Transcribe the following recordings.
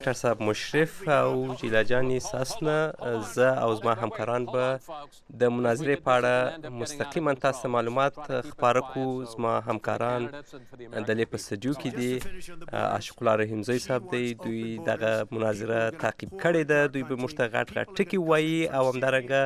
ډاکټر صاحب مشرف او جیلا جانې ساسنه زه او زما همکاران به د مناظرې په اړه مستقیما تاسو ته معلومات خپاره کړو. زما همکاران دلې په سټډیو کې دي. عاشق الله رحیمزی صاحب دی، دوی دغه مناظره تعقیب کړې ده، دوی به موږ ته غټ غټ ټکي ووایي. او همدارنګه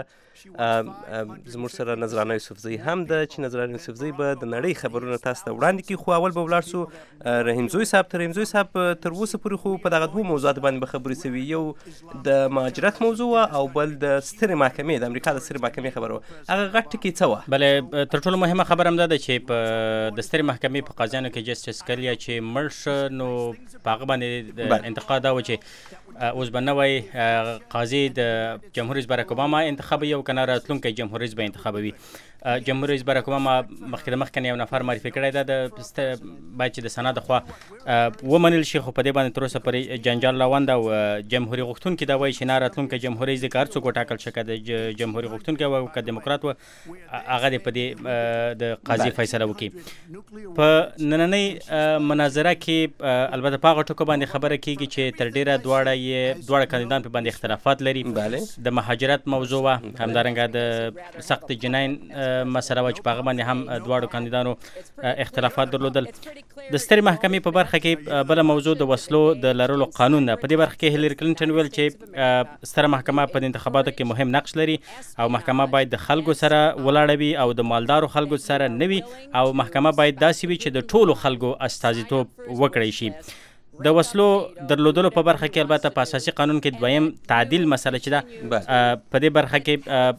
زموږ سره نذرانه یوسفزۍ هم ده چې نذرانه یوسفزۍ به د نړۍ خبرونه تاسو ته وړاندې کړي. خو اول به ولاړ سو رحیمزی صاحب ته. رحیمزی صاحب تر اوسه پورې خو په دغه دوه موضوعاتو باندې به خبرې سوي، یو د مهاجرت موضوع او بل د سترې محکمې، د امریکا د سترې محکمې خبره وه. هغه غټ ټکي څه وه؟ بله، تر ټولو مهمه خبره هم دا ده چې په د سترې محکمې په قاضیانو کې جسټس کلیا چې مړ شه، نو په هغه باندې انتقاد دا و چې اوس به نوی قاضي د جمهور رئیس باراک اوباما انتخابوي او که نه راتلونکی جمهور رئیس به انتخابوي. جمهور رئیس باراک اوباما مخکې د مخکې یو نفر معرفي کړی ده، باید چې د سنا د خوا ومنل شي، خو په دې باندې تر اوسه پورې جنجال روان ده. او جمهوري غوښتونکي دا وایي چې نه، راتلونکی جمهور رئیس دی که هر څوک وټاکل شي، که د جمهوري غوښتونکی و که دیموکرات و، هغه دې په دې د قاضي فیصله وکړي. په نننۍ مناظره کې البته په هغه ټکو باندې خبره کېږي چې تر ډېره دواړه کاندیدان په باندې اختلافات لري. د مهاجرت موضوع وه، همدارنګه د سخت جناین مسله وه چې په هغه باندې هم دواړو کاندیدانو اختلافات درلودل. د سترې محکمې په برخه کې بله موضوع د وسلو د لرلو قانون ده. په دې برخه کې هیلری کلینټن ویل چې ستره محکمه په انتخاباتو کې مهم نقش لري او محکمه باید د خلکو سره ولاړه وي او د مالدارو خلکو سره نه وي، او محکمه باید داسې وي چې د ټولو خلکو استازیتوب وکړی شي. د وسلو درلودلو په برخه کې البته په اساسي قانون کې دویم تعدیل مسله چې ده، په دې برخه کې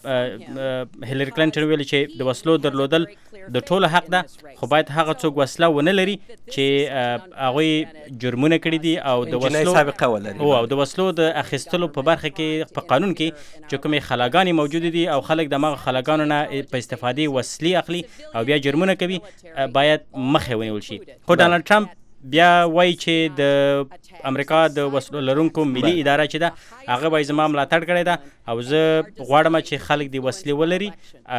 هیلری کلینټن ویل چې د وسلو درلودل د ټولو حق ده، خو باید هغه څوک وسله ونه لري چې هغوی جرمونه کړي دي او د وسلو سابقه ولري، او د وسلو د اخیستلو په برخه کې په قانون کې چې کومې خلاګانې موجودې دي او خلک د هغه خلاګانو نه په استفادې وسلې اخلي او بیا جرمونه کوي، باید مخه ونیول شي. خو ډانلډ ټرمپ بیا وایي چې د امریکا د وسلو لرونکو ملي اداره چې ده هغه به زما ملاتړ کړی ده او زه غواړم چې خلک دې وسلې ولري.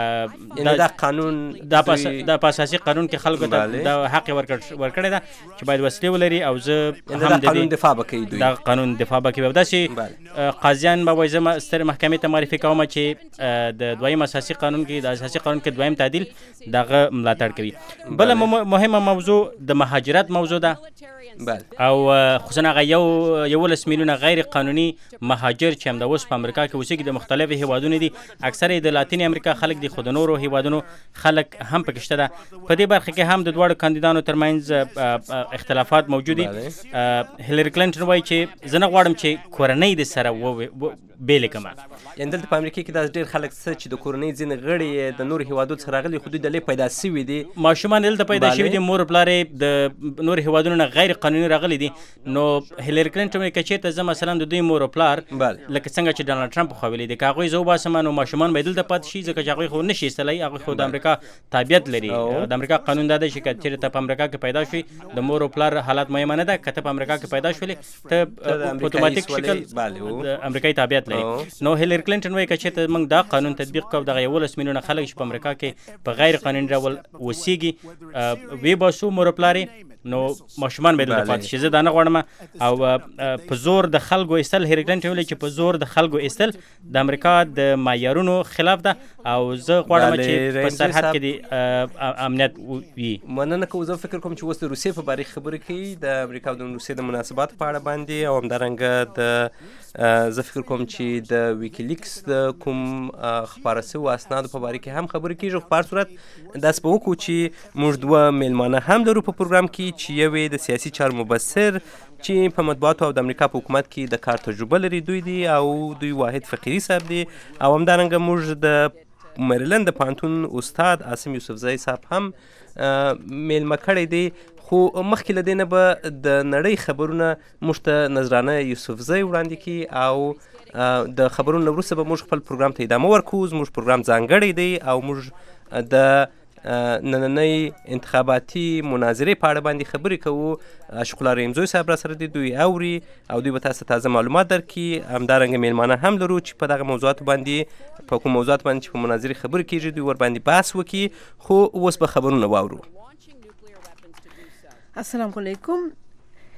دا قانون دا په اساسي قانون کې خلکو ته د حق ورکړی ده چې باید وسلې ولري، او زه هم دا قانون دفاع به کوي، دا قانون دفاع به کوي. داسې قاضیان به وایي زه سترې محکمې ته معرفي کوم چې د دویم اساسي قانون کې د اساسي قانون کې دویم تعدیل دغه ملاتړ کوي. بله مهمه موضوع د مهاجرت موضوع ده، او خصوصا هغه 11 میلیونه غیر قانوني مهاجر چې همدا اوس په امریکا کې اوسېږي. د مختلفو هیوادونو دي، اکثره د لاتین امریکا خلک دي، خو د نورو هیوادونو خلک هم پکې شته ده. په دې برخه کې هم د دواړو کاندیدانو ترمنځ اختلافات موجود دي. هیلری کلینټن وایي چې زه نه غواړم چې کورنۍ د سره بېلې کړم. یعنې دلته په امریکا کې داسې ډېر خلک شته چې د کورنۍ ځینې غړي د نورو هیوادونو څخه راغلي، خو دوی دلې پیدا شوي دي، ماشومان دلته پیدا شوي دي، مور پلار یې د نورو هیوادونو نه غیر قانوني راغلي دي. نو هیلری کلینټن وایي که چېرته زه مثلا د دوی مور او پلار لکه څنګه چې ډانلډ ټرمپ خو ویلي دي، که هغوی زه وباسم نو ماشومان به دلته پاتې شي، ځکه چې هغوی خو نشي ایستلی، هغوی خو د امریکا تابعیت لري. د امریکا قانون دا دی چې که چېرته په امریکا کې پیدا شوي، د مور او پلار حالات مهمه نه ده، که ته په امریکا کې پیدا شولې ته په اتوماتیک شکل د امریکایي تابعیت لري. نو هیلری کلینټن وایي که چېرته موږ دا قانون تطبیق کوو، دغه 11 میلیونه خلک چې په امریکا کې په غیر قانوني ډول اوسېږي ویباسو مور او پلار، نو ماشومان به دلته پاتې شي. زه دا نه غواړم. او په زور د خلکو ایستل، هیلری کلینټن ویلي چې په زور د خلکو ایستل د امریکا د معیارونو خلاف ده، او زه غواړم چې په سرحد کې د امنیت وي. مننه کوم. زه فکر کوم چې اوس د روسیې په باره کې خبرې کوي، د امریکا او د روسیې د مناسباتو په اړه باندې، او همدارنګه زه فکر کوم چې د ویکیلیکس د کوم خپاره شوو اسنادو په باره کې هم خبرې کېږي. خو په هر صورت داسې به وکړو چې موږ دوه میلمانه هم لرو په پروګرام کې، چې یو یې د سیاسي چارو مبصر چې په مطبوعاتو او د امریکا په حکومت کې د کار تجربه لري دوی دي، او دوی واحد فقیري صاحب دی، او همدارنګه موږ د میریلند د پوهنتون استاد عاصم یوسفزۍ صاحب هم میلمه کړی دی. خو مخکې له دې نه به د نړۍ خبرونه موږ ته نذرانه یوسفزۍ وړاندې کړي، او د خبرونو نه وروسته به موږ خپل پروګرام ته ادامه ورکوو. زموږ پروګرام ځانګړی دی او موږ د نننۍ انتخاباتي مناظرې په اړه باندې خبرې کوو. عاشق الله رحیمزی صاحب را سره دي، دوی اوري او دوی به تاسو ته تازه معلومات درکړي. همدارنګه میلمانه هم لرو چې په دغه موضوعاتو باندې، په کوم موضوعات باندې چې په مناظرې خبرې کېږي، دوی ورباندې بحث وکړي. خو اوس به خبرونه واورو. السلام علیکم.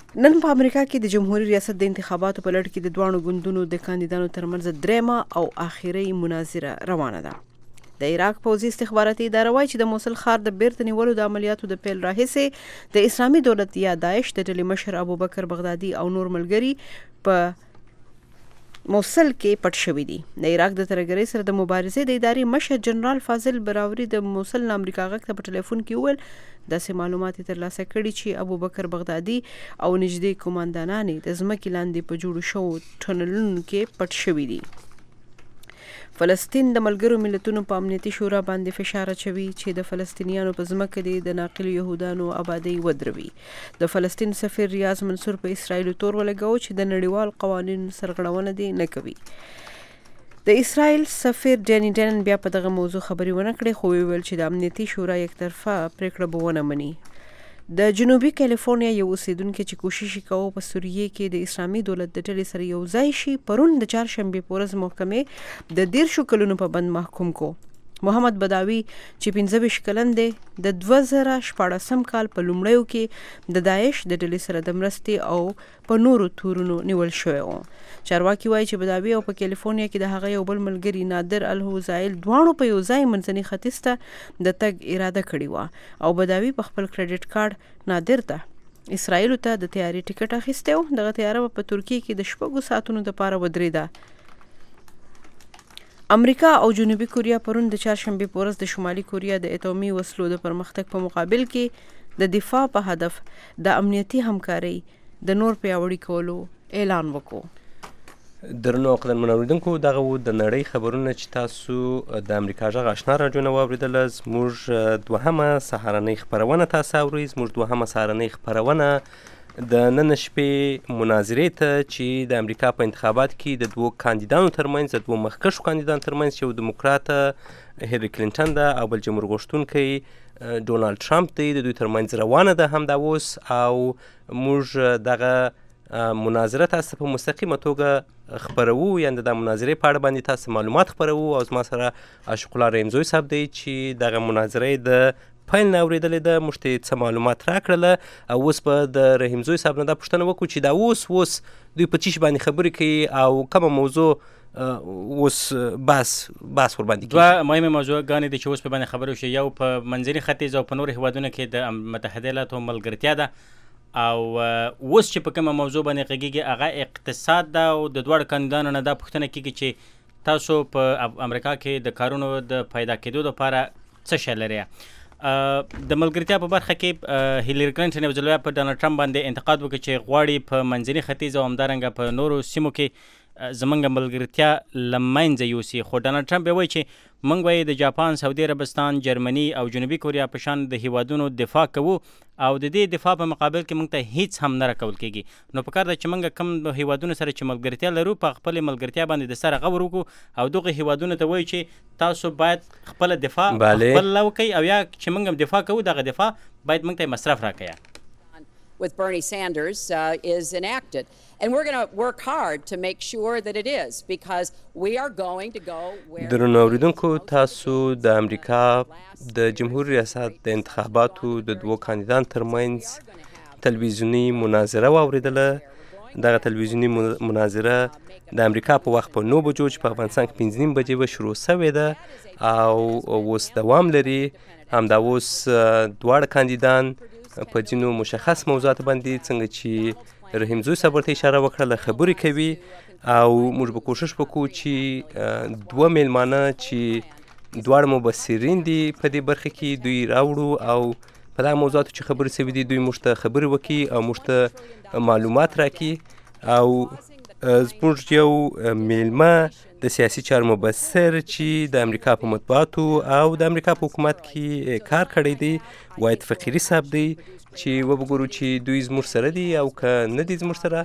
نن په امریکا کې د جمهوریت ریاست د انتخاباتو په لړ کې د دوانو ګوندونو د کاندیدانو ترمنځ درېمه او آخري مناظره روانه ده. د عراق پوځي استخباراتي اداره وایي چې د موصل ښار د بیرته نیولو د عملیاتو د پیل راهیسې د اسلامي دولت یا داعش د ډلې مشر ابوبکر بغدادي او نور ملګري په موصل کې پټ شوي دي. د عراق د ترهګرۍ سره د مبارزې د ادارې مشر جنرال فاضل براوري د موصل نه امریکا غږ ته په ټلیفون کې وویل داسې معلومات ترلاسه کړي چې ابوبکر بغدادي او نږدې قوماندانان د ځمکې لاندې په جوړو شوو ټنلونو کې پټ شوي دي. فلسطین د ملګرو ملتونو په امنیتي شورا باندې فشار اچوي چې د فلسطینیانو په ځمکه د ناقل یهودانو آبادی ودروي. د فلسطین سفیر ریاض منصور په اسرائیل تور ولګاو چې د نړیوال قوانینو سرغړونه دي نه کوي. د اسرائیل سفیر جانی ډنن بیا په دغه موضوع خبري ونه کړې خو ویل چې د امنیتي شورا یک طرفه پریکړه به ونه مني. د جنوبي کالیفورنیا یو اوسیدونکو چې کوشش کوي په سوریه کې د اسلامي دولت د ډلې سره یو ځای شي پرون د چهارشنبه په ورځ محکمې د 13 کلونو په بند محکوم کو. محمد بداوی چې 15 کلن دی د 2014 کال په لومړیو کې د داعش د ډلې سره د مرستې او په نورو تورونو نیول شوی و. چارواکي وایي چې بداوی او په کالیفورنیا کې د هغه یو بل ملګری نادر الهوزایل دواړو په یو ځای منځني ختیځ ته د تګ اراده کړې وه او بداوی په خپل کریډټ کارت نادر ته اسرائیل ته د تیاری ټیکټ اخیسته و. دغه تیاره په ترکیه کې د شپږو ساعتونو لپاره ودرېده. امریکا او جنوبي کوریا پرون د چهارشنبه په ورځ د شمالي کوریا د اټومي وسلو د پرمختګ په مقابل کې د دفاع په هدف د امنیتي همکاري د نور پیاوړي کولو اعلان وکړ. درنو قدرمنو اوریدونکو دغه و د نړۍ خبرونه چې تاسو د امریکا غږ آشنا راډیو نه واوریدل. زموږ دوهمه سهارنۍ خبرونه تاسو اورئ. زموږ دوهمه سهارنۍ خبرونه د نن شپې مناظرې ته چې د امریکا په انتخابات کې د دوو کاندیدانو ترمنځ د دوو مخکښو کاندیدانو ترمنځ یو دیموکرات هیلری کلینټن ده او بل جمهور غوښتونکی ډونالد ټرمپ دی د دوی ترمنځ روانه ده همدا اوس او موږ دغه مناظره تاسو په مستقیمه توګه خبرو یعنې د مناظرې په اړه باندې تاسو معلومات خبرو او زما سره عاشق الله رحیمزوی صاحب دی چې دغه مناظرې د پیل نه اورېدلې ده. موږ ته څه معلومات راکړله او اوس به د رحیمزوی صاحب نه دا پوښتنه وکړو چې دا اوس دوی په څه شي باندې خبرې کوي او کومه موضوع اوس بحث ورباندې کیږي. دوه مهمه موضوعګانې دي چې اوس په باندې خبرې وشي. یو په منځني ختیځ او په نورو هیوادونو کې د متحده ایالاتو ملګرتیا ده او اوس چې په کومه موضوع باندې غږیږي هغه اقتصاد ده او د دواړو کاندیدانو نه دا پوښتنه کیږي چې تاسو په امریکا کې د کارونو د پیدا کېدو لپاره څه شی لرئ. د ملګرتیا په برخه کې هیلری کلینټن یو ځل په ډانلډ ټرمپ باندې انتقاد وکړ چې غواړي په منځني ختیځ او همدارنګه په نورو سیمو کې زمونږ ملګرتیا له منځه یوسي. خو ډانلډ ټرمپ وایي چې موږ وایي د جاپان، سعودي عربستان، جرمني او جنوبي کوریا په شان د هیوادونو دفاع کوو او د دې دفاع په مقابل کې موږ ته هیڅ هم نه راکول کېږي. نو پکار ده چې موږ کوم هیوادونو سره چې ملګرتیا لرو په خپل ملګرتیا باندې د سره غور وکړو او دغه هیوادونو ته وایي چې تاسو باید خپل دفاع خپل وکړئ او یا چې موږ هم دفاع کوو دغه دفاع باید موږ ته مصرف راکړي. with Bernie Sanders is enacted. And we're going to work hard to make sure that it is because we are going to go where... درنو اوریدونکو تاسو د امریکا د جمهور ریاست د انتخاباتو د دوو کاندیدان ترمنځ تلویزیونی مناظره واوریدله. دغه تلویزیونی مناظره د امریکا په وخت په 9 بجو چې په افغانستان کې 5:30 بجې به شروع شوې ده او اوس دوام لري. همدا اوس دواړه کاندیدان په ځینو مشخص موضوعات باندې څنګه چې رحیمزوی صاحب ورته اشاره وکړله خبرې کوي او موږ به کوشش وکړو چې دوه میلمانه چې دواړه مبصرین دي په دې برخه کې دوی راوړو او په دغه موضوعاتو چې خبرې شوي دي دوی موږ ته خبرې وکړي او موږ ته معلومات راکړي. او زموږ یو میلمه د سیاسي چارو مبصر چې د امریکا په مطبوعاتو او د امریکا په حکومت کې کار کړی دی واحد فقیري صاحب دی چې وګورو چې دوی زموږ سره دي او که نه دي زموږ سره.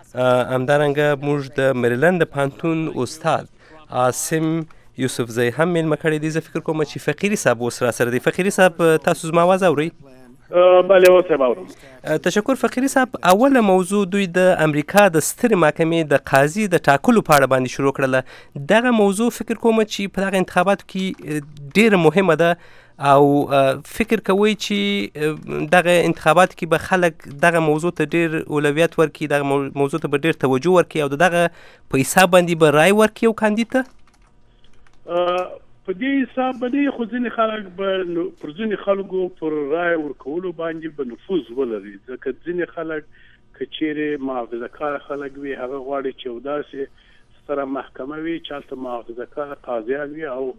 همدارنګه موږ د مریلند د پانتون استاد عاصم یوسفزی هم میلمه کړی دی. زه فکر کوم چې فقیري صاحب اوس را سره دی. فقیري صاحب تاسو زما آواز اورئ؟ بله اوسه باورم. تشکر فقیری صاحب. اوله موضوع دوی د امریکا د سترې محکمې د قاضي د ټاکلو په اړه باندې شروع کړله. دغه موضوع فکر کوم چې په دغه انتخاباتو کې ډیره مهمه ده او فکر کوي چې دغه انتخابات کې به خلک دغه موضوع ته ډیر اولویت ورکړي، دغه موضوع ته به ډیر توجه ورکړي او دغه په حساب باندې به رای ورکړي او کاندید ته په دې حساب باندې خو ځینې خلک به پر ځینې خلکو پر رای ورکولو باندې به نفوذ ولري، ځکه ځینې خلک که چیرې محافظه کار خلک وي هغه غواړي چې یو داسې ستره محکمه وي چې هلته محافظه کار قاضیان وي او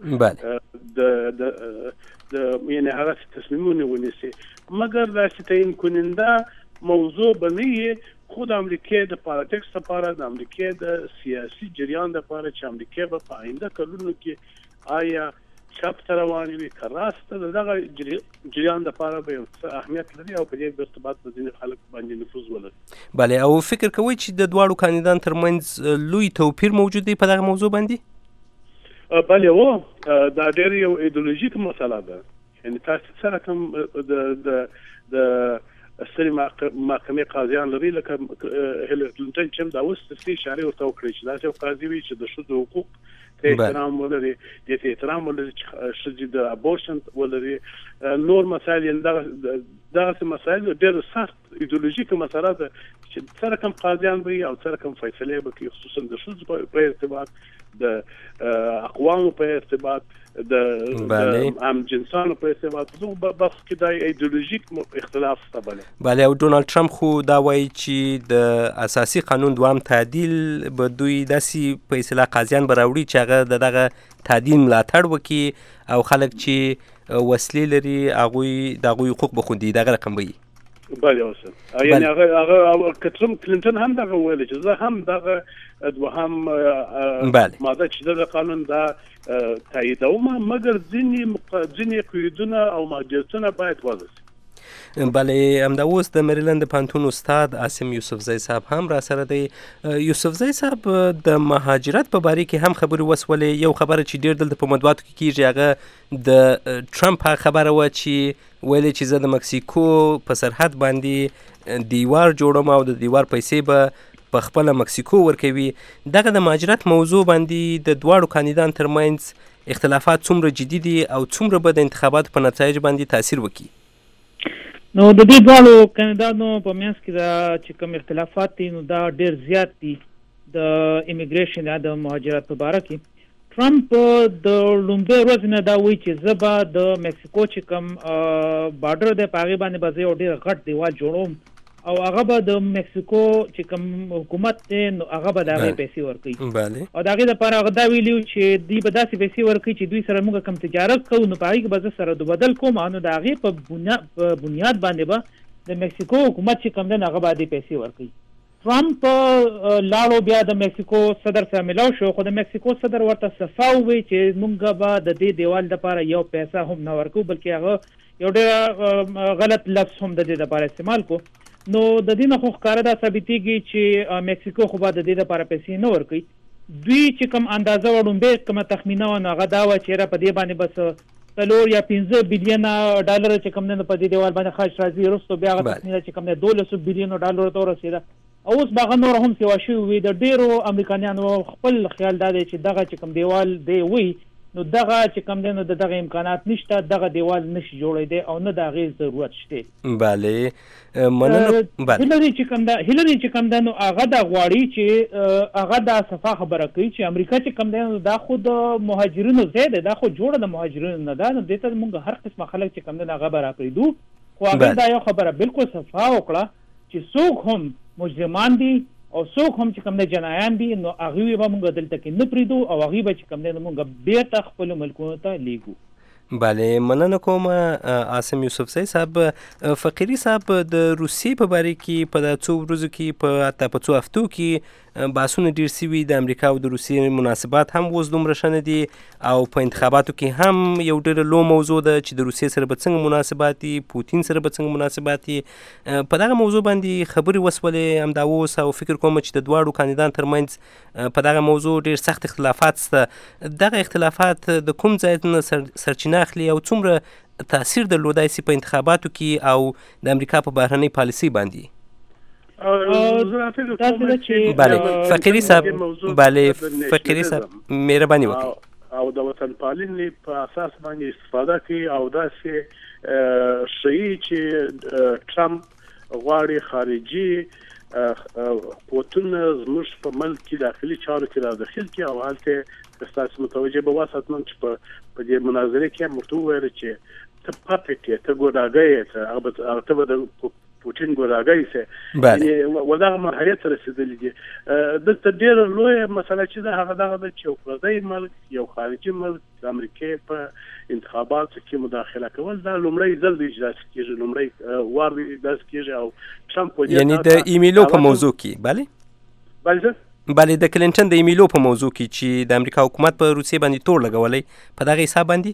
د یعنې هغسې تصمیمونه ونیسي. مګر داسې تعیین کننده موضوع به نه وي، خو د امریکې د پالیټکس لپاره، د امریکې د سیاسي جریان لپاره چې امریکې به په آینده کلونو کې آیا چپ ته روان وي که راست د دغه جریان لپاره به یو څه اهمیت لري او په دې ارتباط په ځینې خلک باندې نفوذ ولري. بله، او فکر کوئ چې د دواړو کاندیدانو ترمنځ لوی توپیر موجود دی په دغه موضوع باندې؟ بله دا ډېر یو ایدئولوژیک مسله ده. یعنې تاسو څه رقم د سترې محکمې قاضیان لري، لکه هیلری کلینټن چې هم دا اوس څه اشارې ورته وکړې چې داسې یو قاضي وي چې د ښځو حقوق ته احترام ولري، دې ته احترام ولري چې ښځې د ابورشن ولري، نور مسایل یعنې دغسې مسایل ډېر سخت ایدئولوژیک مسله ده چې څه رقم قاضیان به وي او څه رقم فیصلې به کوي، خصوصا د ښځو په ارتباط، د اقوامو په ارتباط، د هم جنسانو په ارتباط. دغه بحث کې دا ایدئولوژیک اختلاف شته. بله، او ډونالد ټرمپ خو دا وایي چې د اساسي قانون دوام تعدیل به دوی داسې په اصطلاح قاضیان به راوړي چې هغه د دغه تعدیل ملاتړ وکړي او خلک چې وسلې لري هغوی د هغوی حقوق به خوندي، دغه رقم به وي. بله اوسه یعنې هغه کلینټن هم دغه ویلي چې زه هم دغه دوهم ماده چې د قانون دا تاییدوم، مګر ځینې قیودونه او محدودیتونه باید وضع شي. بله، همدا اوس د مریلند پوهنتون استاد عاصم یوسفزی صاحب هم را سره دی. یوسفزی صاحب د مهاجرت په باره کې هم خبرې وسولې. یو خبره چې ډېر دلته په مطبوعاتو کې کېږي هغه د ټرمپ خبره وه چې ویلې چې زه د مکسیکو په سرحد باندې دیوار جوړم او د دیوار پیسې به په خپله مکسیکو ورکوي. دغه د مهاجرت موضوع باندې د دواړو کاندیدانو ترمنځ اختلافات څومره جدي دي او څومره به د انتخاباتو په نتایج باندې تاثیر وکړي؟ نو د دې دواړو کاندیدانو په منځ کې دا چې کوم اختلافات دي نو دا ډېر زیات دي د امیګریشن یا د مهاجرت په باره کې. ټرمپ د لومړۍ ورځې نه دا وایي چې زه به د مکسیکو چې کوم بارډر دی په هغې باندې به زه یو ډېر غټ دیوال جوړوم او هغه به د مکسیکو چې کوم حکومت دی نو هغه به د هغې پیسې ورکوي او د هغې دپاره هغه دا ویلي وو چې دوی به داسې پیسې ورکوي چې دوی سره موږ کوم تجارت کوو نو په هغې کې به زه سره بدل کوم نو د هغې په بنیاد باندې به د مکسیکو حکومت چې کوم دی نو هغه به دې پیسې ورکوي. ټرمپ لاړو بیا د مکسیکو صدر سره ملاو شو خو د مکسیکو صدر ورته صفا ووایي چې موږ به د دې دیوال دپاره یو پیسه هم نه ورکوو بلکې هغه یو ډېر غلط لفظ هم د دې دپاره استعمال کو. نو د دې نه خو ښکاره دا ثابتېږي چې مکسیکو خو به د دې دپاره پیسې نه ورکوي. دوی چې کوم اندازه وړومبۍ کومه تخمینه وه نو هغه دا وه چې یاره په دې باندې بس 4 یا 15 بلیونه ډالر چې کوم دی په دې دیوال باندې خرج راځي. وروسته بیا هغه تخمینه چې کوم دی 12 بلیونو ډالرو ته ورسېده او اوس به هغه نور هم سیوا شوي وي. د ډېرو امریکایانو خپل خیال دا دی چې دغه چې کوم دیوال دی وي نو دغه چې کوم دی نو د دغه امکانات نشته، دغه دیوال نشي جوړېدی او نه د هغې ضرورت شته. بله، مننه. هیلري چې کوم دی نو هغه دا غواړي چې هغه دا صفا خبره کوي چې امریکا چې کوم دی نو دا خو د مهاجرینو ځای دی، دا خو جوړه د مهاجرینو نه ده، نو دې ته موږ هر قسمه خلک چې کوم دی هغه به راپرېږدو. خو هغې دا یو خبره بالکل صفا وکړه چې څوک هم مجرمان دي او څوک هم چې کوم دی جنایان دي نو هغوی به موږ دلته کې نه پرېږدو او هغوی به چې کوم دی نو موږ بیرته خپلو ملکونو ته لیږو. بله، مننه کوم عاصم یوسفزی صاحب. فقیری صاحب د روسیې په باره کې په دا څو ورځو کې په حتی په څو هفتو کې بحثونه ډېر سوي. د امریکا او د روسیې مناسبات هم اوس دومره ښه نه دي او په انتخاباتو کې هم یو ډېره لو موضوع ده چې د روسیې سره به څنګه مناسبات دي، پوتین سره به څنګه مناسبات دي. په دغه موضوع باندې خبرې وسولې همدا اوس او فکر کوم چې د دواړو کاندیدانو ترمنځ په دغه موضوع ډېر سخت اختلافات شته. دغه اختلافات د کوم ځای نه سرچینه اخلي او څومره تاثیر درلودای سي په انتخاباتو کې او د امریکا په بهرنۍ پالیسي باندې؟ بله فقیري صاحب، بله فقیري صاحب مهرباني وکړئ. او د وطن پالنې په اساس باندې استفاده کوي او داسې شي چې ټرمپ غواړي خارجي قوتونه زموږ په ملک کې داخلي چارو کې داخل کړي او هلته تاسو متوجه به واسطه چې په دې مناظره کې مرتو ویل چې ته پاپټ ته ګوډاګي ته هغه به پوتین ګوډاګي سه یعنی ودغه مرحله ته رسیدلې دي. د ډېر لوی مسله چې دا هغه د چوکړدای ملک یو خارجي ملک د امریکا په انتخاباتو کې مداخله کول دا لومړی ځل دی چې داسې کېږي، لومړی وار دی داسې کېږي او ټرمپ یعنی د ایمیلو په موضوع کې بله د کلینټن د ایمیلو په موضوع کې چې د امریکا حکومت په روسیې باندې تور لګولی په دغه حساب باندې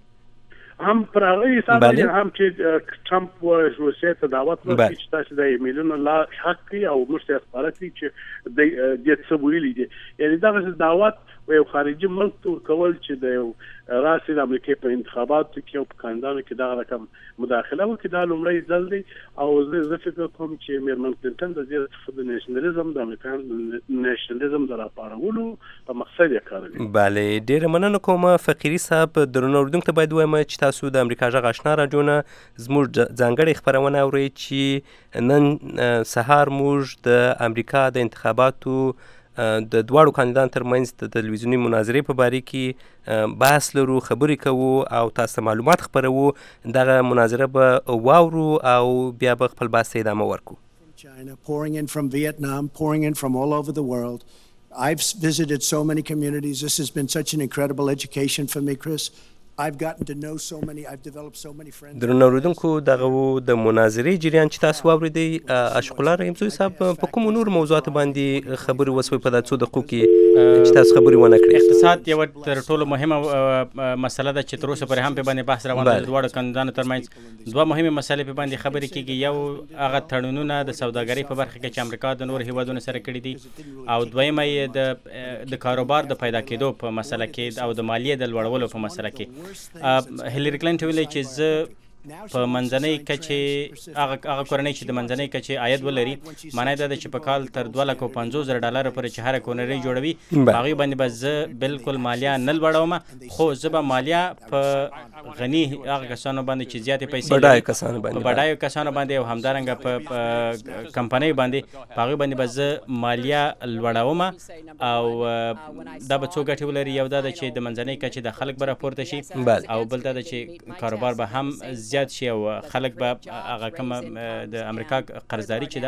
هم پر هغه حساب باندې هم چې ټرمپ روسیې ته دعوت ورکړي چې تاسو د ایمیلونو لا حق کوي او موږ ته خبره کوي چې د دې څه ویلي دي. یعنی دا دعوت یو خارجي ملک ته ورکول چې د یو راسي د امریکا په انتخاباتو کې او په کاندانو کې دا رقم مداخله وکړي دا لومړی ځل دی او زه فکر کوم چې میرمن کلینټن د دې د نېشنلزم د امریکا نېشنلزم د راپارولو په مقصد یې کاروي. بله ډېره مننه کوم فقیري صاحب. درنو اورېدونکو ته باید ووایم چې تاسو د امریکا غږ آشنا راډیو نه زموږ ځانګړې خپرونه اورئ چې نن سهار موږ د امریکا د انتخاباتو د دواړو کاندیدانو ترمنځ د تلویزیوني مناظرې په باره کې بحث لرو، خبرې کوو او تاسو ته معلومات خپروو. دغه مناظره به واورو او بیا به خپل بحث ته ادامه ورکړو. China pouring in from Vietnam, pouring in from all over the world. I've visited so many communities. This has been such an incredible education for me, Chris. I've gotten to know so many. I've developed so many friends. درنو اوریدونکو دغه د مناظرې جریان چې تاسو واوریدئ اشق الله رحیمزوی صاحب په کوم نور موضوعات باندې خبرې وسوي په دغه څو دقیقو کې چې تاسو خبرې ونه کړئ؟ اقتصاد یو تر ټولو مهمه مسله ده چې تر اوسه پورې هم په باندې بحث روان دی. دواړو کاندیدانو ترمنځ دوه مهمه مسلې په باندې خبرې کیږي. یو هغه تړونونه د سوداګرۍ په برخه کې چې امریکا د نور هیوادونو سره کړي دي او دویمه یې د کاروبار د پیدا کېدو په مسله کې او د مالیې د لوړولو په مسله کې. هیلری کلینټن ویلي چې زه په منځنۍ کچې هغه کورنۍ چې د منځنۍ کچې عاید ولري معنی دا ده چې په کال تر $250,000 پورې چې هره کورنۍ جوړوي هغوی باندې به زه بالکل مالیه نه لوړوم، خو زه به مالیه په غني هغه کسانو باندې چې زیاتې پیسې بډایو کسانو باندې او همدارنګه په کمپنیو باندې په هغوی باندې به زه مالیه لوړوم او دا به څو ګټې ولري. یو دا ده چې د منځنۍ کچې د خلک به راپورته شي او بل دا ده چې کاروبار به هم زیات شي او خلک به هغه کومه د امریکا قرضداري چې ده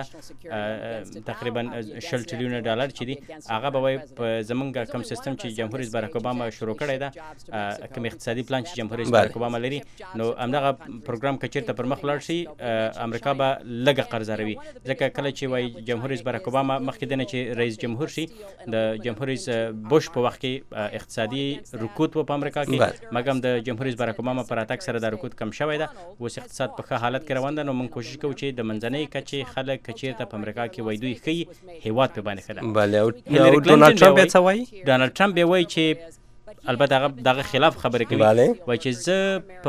تقریبا $60 تریلیون چې دي هغه به وایي په زمونږ کوم سیستم چې جمهور رئیس باراک اوباما شروع کړی ده کوم اقتصادي پلان چې جمهور رئیس باراک اوباما لري نو همدغه پروګرام که چېرته پر مخ ولاړ شي امریکا به لږه قرضداروي ځکه کله چې وایي جمهور رئیس باراک اوباما مخکې دی نه چې رئیس جمهور شي د جمهور رئیس بوش په وخت کې اقتصادي رکود و په امریکا کې مګم د جمهور رئیس باراک اوباما پر راتګ سره دا رکود کم شوی ده. اوس اقتصاد په ښه حالت کې روان ده نو موږ کوشش کوو چې د منځنۍ کچې خلک که چېرته په امریکا کې وایي دوی ښه هېواد په باندې ښه ده. بله او ډونالډ ټرمپ بیا څه وایي؟ ډونالډ ټرمپ بیا وایي چې البته هغه دغه خلاف خبرې کوي وایي چې زه په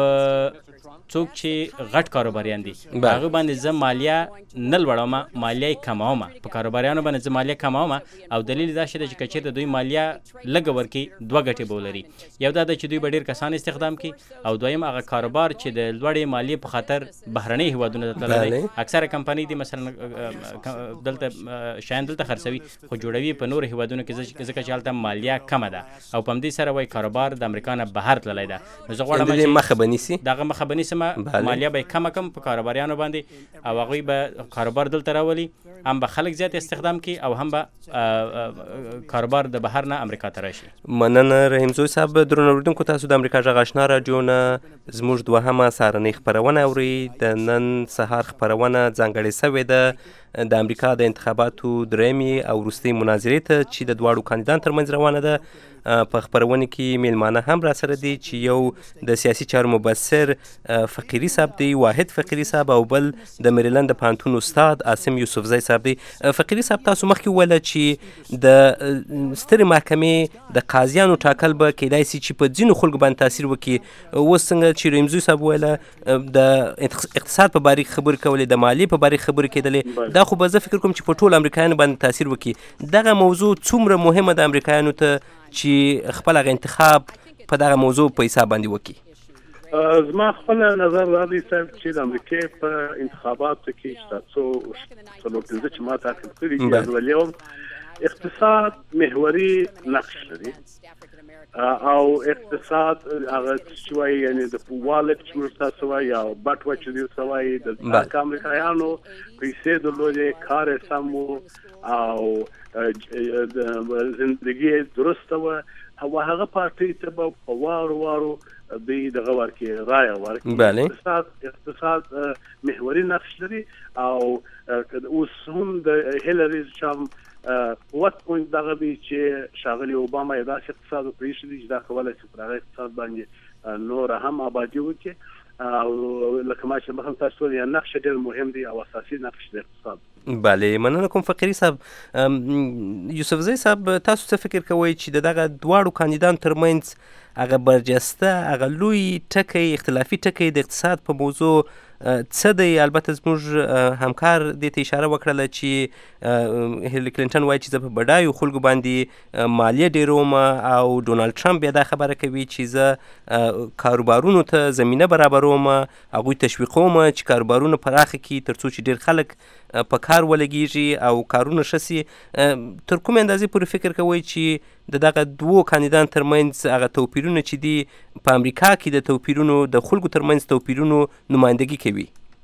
څوک چې غټ کاروباریان دي هغه باندې زه مالیه نه لوړوم، مالیه یې کموم، په کاروباریانو باندې زه مالیه کموم او دلیل دا شی ده چې که چېرته دوی مالیه لږه ورکړي دوه ګټې به ولري. یو دا ده چې دوی به ډېر کسان استخدام کړي او دویم هغه کاروبار چې د لوړې مالیې په خاطر بهرنۍ هیوادونو ته تللی دی اکثره کمپنۍ دي مثلا دلته شیان دلته خرڅوي خو جوړوي په نورو هیوادونو کې ځکه چې هلته مالیه کمه ده او په همدې سره وایي کاروبار د امریکا نه بهر تللی ده. نو زه غواړم چې دغه مخه به نیسم مالیه به کم کم په کاروباریانو باندې او هغوی به کاروبار دلته راولي هم به خلک زیات استخدام کړي او هم به کاروبار د بهر نه امریکا ته راشي. مننه رحیمزوی صاحب. درنو اورېدونکو تاسو د امریکا غږ آشنا راډیو نه زموږ دوهمه سهارنۍ خپرونه اورئ. د نن سهار خپرونه ځانګړې سوې ده د امریکا د انتخاباتو درېیمې او وروستۍ مناظرې ته چې د دواړو کاندیدانو ترمنځ روانه ده. په خپرونه کې میلمانه هم را سره دي چې یو د سیاسي چارو مبصر فقیري صاحب دی، واحد فقیري صاحب، او بل د میریلند د پوهنتون استاد عاصم یوسفزی صاحب دی. فقیري صاحب تاسو مخکې وویله چې د سترې محکمې د قاضیانو ټاکل به کیدای سي چې په ځینو خلکو باندې تاثیر وکړي. اوس څنګه چې رمزي صاحب وویله د اقتصاد په باره کې خبرې کولې، د مالیې په باره کې خبرې کېدلې، دا خو به زه فکر کوم چې په ټولو امریکایانو باندې تاثیر وکړي. دغه موضوع څومره مهمه ده امریکایانو ته چې خپل هغه انتخاب په دغه موضوع په حساب باندې وکړي؟ زما خپل نظر دا دی چې د امریکې په انتخاباتو کې تاسو څلور پنځه چې ما تعقیب کړي دي اليوم اقتصاد محوري نقش لري او اقتصاد هغه چې وایي یعنی د والټ چې موږ تاسو وایي او بټ وچ دي سوایي د امریکایانو پیسې درلودې، کار یې سم و او د زندګي درسته وه او هغه پارټۍ ته به په وارو دوی دغه ورکړي رایه ورکړي. اقتصاد محوري نقش لري او اوس هم د هیلري چام قوت پوینټ دغه دی چې شاغلي اوباما یې داسې اقتصاد پرېښی دی چې دا کولی شي پر هغه اقتصاد باندې نور هم آبادي وکړي او لکه ما چې مخکې تاسو ویل نقش ډېر مهم دی او اساسي نقش د اقتصاد. بله، مننه کوم فقیري صاحب. یوسفزی صاحب تاسو څه فکر کوئ چې دغه دواړو کاندیدانو ترمنځ هغه برجسته هغه لوی ټکی اختلافي ټکی د اقتصاد په موضوع څه دی؟ البته زموږ همکار دې ته اشاره وکړله چې هیلری کلینټن وایي چې زه په بډایو خلکو باندې مالیه ډیروم او ډونالډ ټرمپ بیا دا خبره کوي چې زه کاروبارونو ته زمینه برابروم، هغوی تشویقوم چې کاروبارونه پراخه کړي تر څو چې ډېر خلک په کار ولګیږي او کارونه ښه سي. تر کومې اندازې پورې فکر کوئ چې د دغه دوو کاندیدانو ترمنځ هغه توپیرونه چې دي په امریکا کې د توپیرونو د خلکو ترمنځ توپیرونو نمایندګي کوي؟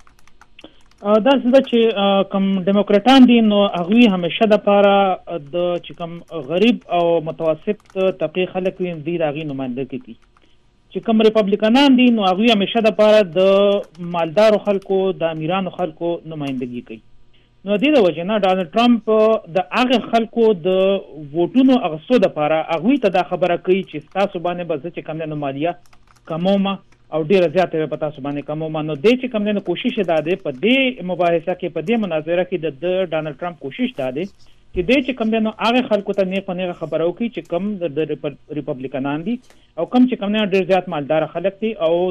دا څه ده چې کوم ډیموکراټان دي نو هغوی همیشه دپاره د چې کوم غریب او متوسط طبقې خلک وي دوی د هغوی نمایندګي کوي. چې کوم ریپبلیکنان دي نو هغوی همیشه دپاره د مالدارو خلکو د امیرانو خلکو نمایندګي کوي. نو دې د وجې نه ډانلډ ټرمپ د هغه خلکو د ووټونو اخیستو دپاره هغوی ته دا خبره کوي چې ستاسو باندې به زه چې کوم دی نو مالیه کموم او ډېره زیاته به په تاسو باندې کموم. نو دې چې کوم دی نو کوشش یې دا دی په دې مباحثه کې په دې مناظره کې د ډانلډ ټرمپ کوشش دا دی چې دې چې کوم دی نو هغه خلکو ته نیغ په نیغه خبره وکړي چې کوم د ریپبلیکنان دي او کوم چې کوم دی ډېر زیات مالداره خلک دي او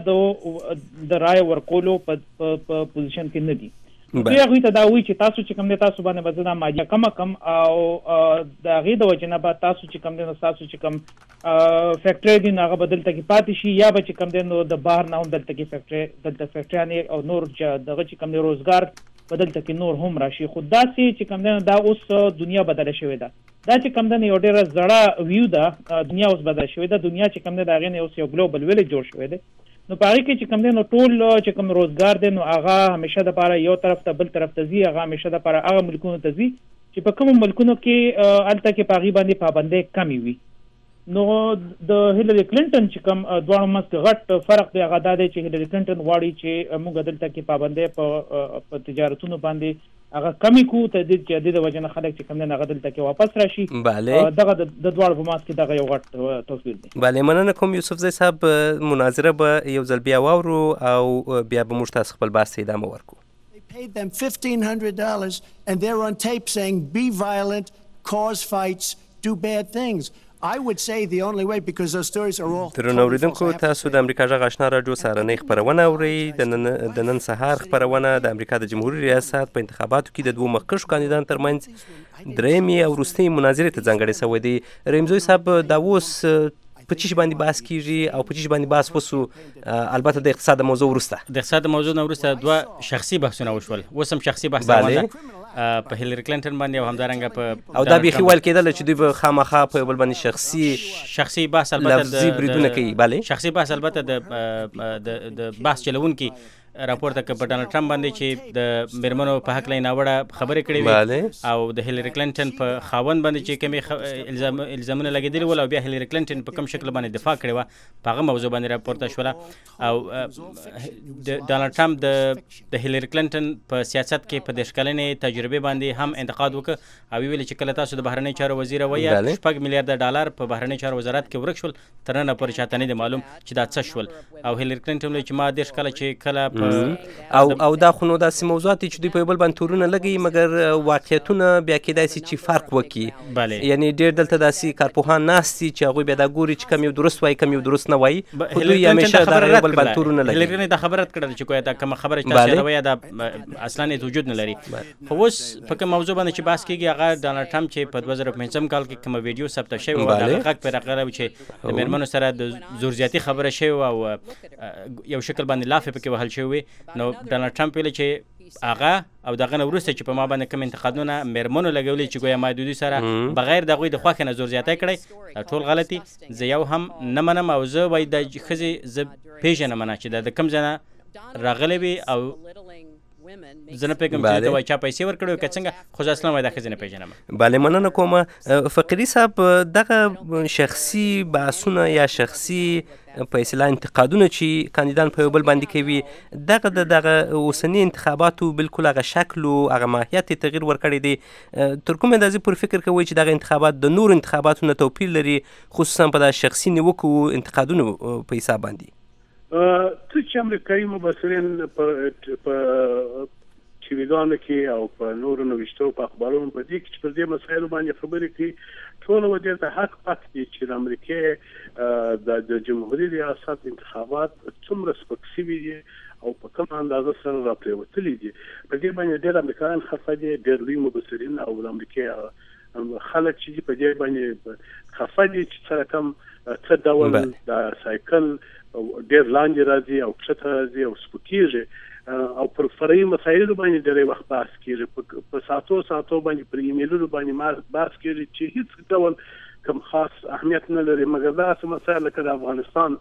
دله د رایه ورکولو په پوزیشن کې نه دي. دوی هغوی ته دا وایي چې تاسو چې کوم دی تاسو باندې به زه دا مالیه کم او د هغې د وجې نه به تاسو چې کوم دی نو ستاسو چې کوم فیکټرۍ دي نو هغه به دلته کې پاتې شي یا به چې کوم دی نو د بهر نه هم دلته کې دلته فیکټریانې او نور دغه چې کوم دی روزګار په دلته کې نور هم راشي. خو داسې چې کوم دی نو دا اوس دنیا بدله شوې ده. دا چې کوم دی یو ډېره زړه ویو ده، دنیا اوس بدله شوې ده. دنیا چې کوم دی د هغې نه اوس یو ګلوبل ویلج جوړ شوی دی. نو په هغې کې چې کوم دی نو ټول چې کوم روزګار دی نو هغه همیشه دپاره یو طرف ته بل طرف ته ځي، هغه همیشه دپاره هغه ملکونو ته ځي چې په کومو ملکونو کې هلته کې په هغې باندې پابندۍ کمې وي. نو د هیلری کلینټن چې کوم دواړو منځ کې غټ فرق دی هغه دا دی چې هیلری کلینټن غواړي چې موږ دلته کې پابندۍ په تجارتونو باندې هغه کمی کو ته د دې د وجه نه خلک چې کوم دی هغه دلته کې واپس راشي. دغه د دواړو په منځ کې دغه یو غټ توپیر دی. بله، مننه کوم یوسفزی صاحب. مناظره به یو ځل بیا واورو او بیا به موږ تاسو خپل بحث ته ادامه ورکړو. Paid them $1,500 and they're on tape saying be violent, cause fights, do bad things. I would say the only way because those stories are all درنو اوریدونکو، تاسو د امریکا غږ آشنا راډیو سهارنۍ خپرونه اورئ. د نن سهار خپرونه د امریکا د جمهوري ریاست په انتخاباتو کې د دوو مخکښو کاندیدانو ترمنځ درېیمې او وروستۍ مناظرې ته ځانګړی شوی دی. رمزوی صاحب، دا اوس په چی باندې بحث کیږي او په چی باندې بحث وسو؟ البته د اقتصاد موضوع ورسته د اقتصاد موضوع نه ورسته دوه شخصي بحثونه وشول. اوس هم شخصي بحث روان دی په هیلری کلینټن باندې او همدارنګه په او دا بيخي ویل کېدل چې دوی به خامخا په بل باندې شخصي بحث البته لفظي بریدونه کوي. bale شخصي بحث البته د بحث چلون کې راپورته کړ په ډانلډ ټرمپ باندې چې د میرمنو په حق لای ناوړه خبرې کړې وي او د هیلری کلینټن په خاوند باندې چې کومې الزامونه لګېدلي ول او بیا هیلری کلینټن په کوم شکل باندې دفاع کړې وه په هغه موضوع باندې راپورته شوله او د ډانلډ ټرمپ د هیلری کلینټن په سیاست کې په 10 کلنې تجربه باندې هم انتقاد وکړ او ویل چې کله تاسو د بهرنی چارو وزیر وای $6 میلیارډ ډالر په بهرنی چارو وزارت کې ورک شول تر نن پورې چاته نه دی معلوم چې دا څه شول او هیلری کلینټن چې ما 10 کله چې کله او دا خو نو داسې موضوعات چې دوی په بل باندې تورونه لګي مګر واقعیتونه بیا کېدای شي چې فرق وکړي یعنی ډېر دلته داسې کارپوهان ناستي چې هغوی بیا دا ګوري چې کم یو درست وایي کم یو درست نه وایي خو دوی همیشه دا بل باندې تورونه لګي هیلری دا خبره کړه چې کومه کومه خبره چې تاسو وایي دا اصلا وجود نه لري خو اوس په کوم موضوع باندې چې بحث کیږي هغه ډانلډ ټرمپ چې په 2015 کال کې کوم ویډیو ثبت شوی و دا حق پر راغلی چې د میرمنو سره د زور زیاتی خبره شوی او یو شکل باندې لافه پکې وهل شوی نو ډانلډ ټرمپ ویل چې هغه او دغه نه وروسته چې په ما باندې کوم انتقادونه میرمنو لګولي چې ګویا ما دوی سره بغیر د غوي د خوښ نه زور زیاتی کړی ټول غلطي زه یو هم نه منم او زه وای د خزي ز پیژنم نه چې د کم ځنه راغلی وي او زنه پیغام چې دا وای چا پیسې ورکړو که څنګه خو اصلا وای دا خزینه پیژنم بله مننه کوم فقری صاحب دغه شخصي بحثونه یا شخصي په اصطلاح انتقادونه چې کاندیدان په بل باندې کوي دغه اوسنی انتخاباتو بالکل هغه شکل او هغه ماهیت تغییر ورکړی دی تر کومه اندازې پر فکر کوي چې دغه انتخابات د نور انتخاباتو نه توپیر لري خصوصا په د شخصي نیوکو انتقادونو په حساب باندې څه چې امریکایي مبصرین په ټیویګانو کې او په نورو نوښتو په اخبارونو په دې کې چې پر دې مسایلو باندې خبرې کوي ټول ودې ته حق پات دي چې د امریکای د جمهوریت ریاست انتخابات څومره سپک شوي دي او په کوم اندازه سره راپریوتلي دي په دې باندې ډېر امریکایان خفه دي ډېر لوی مبصرین او د امریکای خلک چې په دې باندې خفه دي چې سره کوم څه ډول د سایکل ډېر لاندې راځي او کښته راځي او سپکېږي او پر فرعي مسایلو باندې ډېر وخت بحث کېږي په ساعتو باندې پر ایمیلونو باندې بحث کېږي چې هیڅ ډول کوم خاص اهمیت نه لري مګر داسې مسایل لکه د افغانستان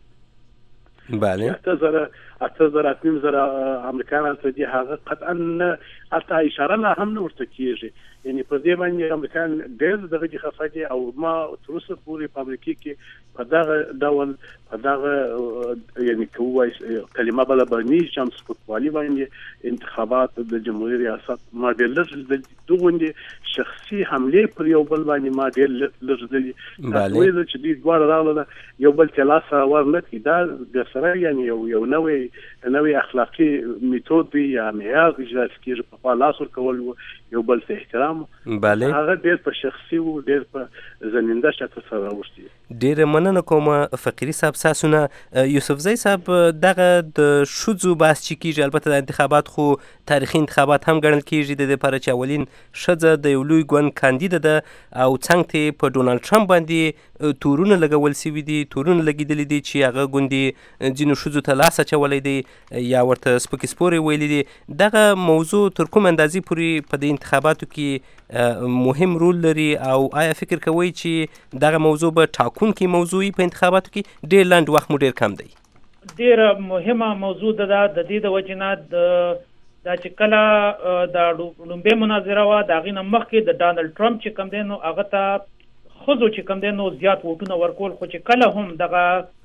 بله 8,000 امریکایان ته دي هغه قطعا حتی اشاره لا هم نه ورته کېږي یعنی په دې باندې امریکایان ډېر دغه خفه دي او ما تر اوسه پورې په امریکا کې په دغه ډول په دغه یعنی کومه کلمه بل باندې چې هم سپکوالي باندې انتخابات د جمهوریت ریاست ما ډېر د دوغوندې شخصي حمله پر یو بل باندې ما ډېر لږ ویل چې دې دوه راغله یو بل تلاسه ورنکې دا د سره یعنی یو نوې اخلاقی میتود یا معیار اجرا کیږي په لاس ورکول یو بل ته احترام بله هغه ډېر په شخصي او ډېر په زننده شکل سره راوستي ډېر مننه کوم فقری صاحب ساسونه یوسفزی صاحب دغه د شذو بحث چې کیږي البته د انتخابات خو تاریخي انتخابات هم ګڼل کیږي د لپاره چې اولین ښځه د یو لوی ګوند کاندیده ده او څنګه ته په ډونالډ ټرمپ باندې تورونه لګول شوي دي تورونه لګیدلي دي چې هغه ګوندې ځینو ښځو ته لاس اچولی دی یا ورته سپکې سپورې ویلي دي دغه موضوع تر کوم اندازې پورې په دې انتخاباتو کې مهم رول لري او آیا فکر کوئ چې دغه موضوع به ټاکونکې موضوعي په انتخاباتو کې ډېر لنډ وخت مو ډېر کم دی ډېره مهمه موضوع ده د دې د وجې نه دا چې کله د لومبۍ مناظره وه د هغې نه مخکې د ډانلډ ټرمپ چې کوم دی نو هغه ته ښځو چې کوم دی نو زیات ووټونه ورکول خو چې کله هم دغه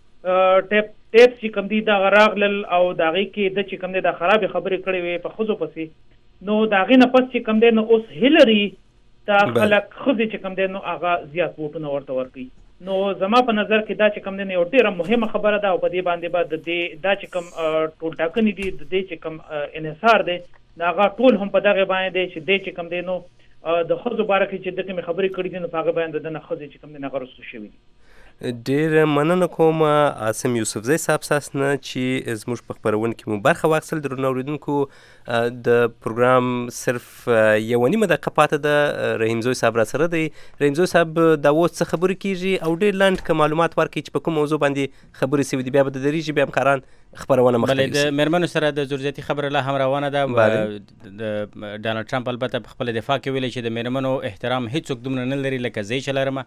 ټیپ چې کوم دی دغه راغلل او د هغې کې د چې کوم دی د خرابې خبرې کړې وې په ښځو پسې نو د هغې نه پس چې کوم دی نو اوس هیلري دا خلک ښځې چې کوم دی نو هغه زیات ووټونه ورته ورکوي نو زما په نظر کې دا چې کوم دی یو ډېره مهمه خبره ده او په دې باندې به د دې دا چې کوم ټول ټاکنې دي د دې چې کوم انحصار دی د هغه ټول هم په دغې باندې دی چې دې چې کوم دی نو د ښځو باره کې چې د کومې خبرې کړي دي نو په هغه باندې د نه ښځې چې کوم دی هغه رسو شوي دي ډېر مننه کوم عاصم یوسفزی صاحب ساسنه چې زموږ په خپرونه کې مو برخه واخیستل درنو اورېدونکو د پروګرام صرف یوه نیمه دقیقه پاته ده رحیم زوی صاحب راسره دی رحیم زوی صاحب دا اوس څه خبرې کېږي او ډېر لنډ که معلومات ورکړي چې په کوم موضوع باندې خبرې سوي دي بیا به د درېږي بیا همکاران خبرونه مخکې د میرمنو سره د زور زیاتي خبره لا هم روانه ده د ډانلډ ټرمپ البته په خپله دفاع کې ویلي چې د میرمنو احترام هیڅوک دومره نه لري لکه زه چې لرم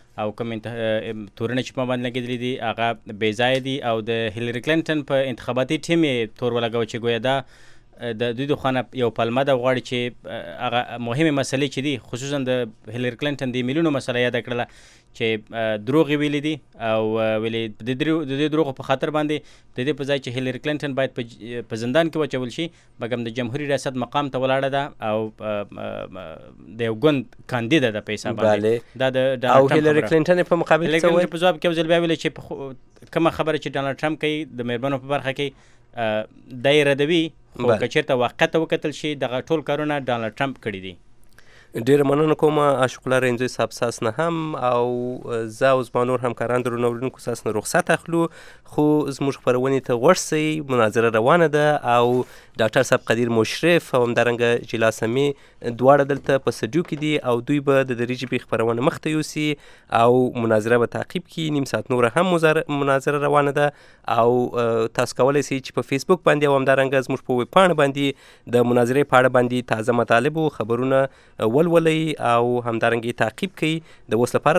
او کوم تورونه چې په باندې لګېدلي دي هغه بې ځایه دي او د هیلری کلینټن په انتخاباتي ټیم یې تور ولګاوه چې گویا دا د دوی د خوا یو پلمه ده غواړي چې هغه مهمې مسلې چې دي خصوصا د هیلری کلینټن د ایمیلونو مسله یاده کړله چې دروغ یې ویلي دي او ویلې د دې دروغو په خاطر باندې د دې په ځای چې هیلری کلینټن باید په زندان کې واچول شي بګم د جمهوریت ریاست مقام ته ولاړه ده او د یو ګوند کاندیده ده په حساب باندې دا د او هیلری کلینټن په مقابل څه وایي په ځواب کې وزل بیا ویل چې کومه خبره چې ډانلډ ټرمپ کوي د مېرمنو په برخه کې دا یې ردوي خو که چېرته واقع ته وکتل شي دغه ټول کارونه ډانلډ ټرمپ کړي دي. ډیره مننه کوم عاشق الله رنځوي صاحب ساس نه هم او زه او زما نور همکاران درنو اورېدونکو ساس نه رخصت اخلو خو زموږ خپرونې ته غوږ شئ مناظره روانه ده او ډاکټر صاحب قدیر مشرف او همدارنګه جلا سمي دواړه دلته په سټډیو کې دي او دوی به د درې ژبې خپرونه مخته یوسي او مناظره به تعقیب کړي. نیم ساعت نوره هم مناظره روانه ده او تاسو کولی شئ چې په فیسبوک باندې او همدارنګه زموږ په ویب پاڼه باندې د مناظرې په اړه باندې تازه مطالب او خبرونه ولولئ او همدارنګه تعقیب کړئ. د اوس لپاره